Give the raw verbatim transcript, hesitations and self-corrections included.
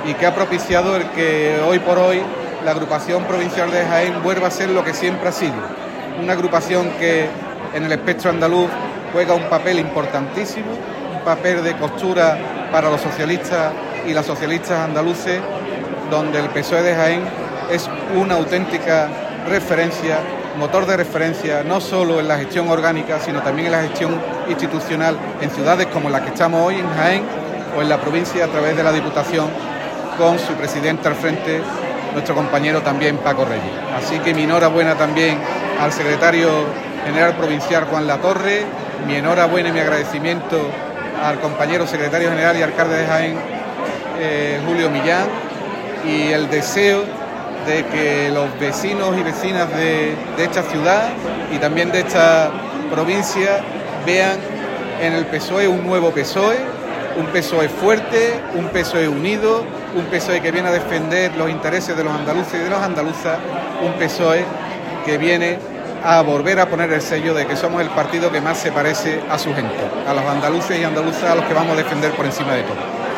y que ha propiciado el que hoy por hoy la agrupación provincial de Jaén vuelva a ser lo que siempre ha sido, una agrupación que en el espectro andaluz juega un papel importantísimo, un papel de costura para los socialistas y las socialistas andaluces, donde el P S O E de Jaén es una auténtica referencia, motor de referencia, no solo en la gestión orgánica, sino también en la gestión institucional en ciudades como la que estamos hoy, en Jaén, o en la provincia a través de la Diputación, con su presidente al frente, nuestro compañero también Paco Reyes. Así que mi enhorabuena también al secretario general provincial Juan Latorre, mi enhorabuena y mi agradecimiento al compañero secretario general y alcalde de Jaén, eh, Julio Millán, y el deseo de que los vecinos y vecinas de, de esta ciudad y también de esta provincia vean en el P S O E un nuevo P S O E, un P S O E fuerte, un P S O E unido, un P S O E que viene a defender los intereses de los andaluces y de las andaluzas, un P S O E que viene a volver a poner el sello de que somos el partido que más se parece a su gente, a los andaluces y andaluzas a los que vamos a defender por encima de todo.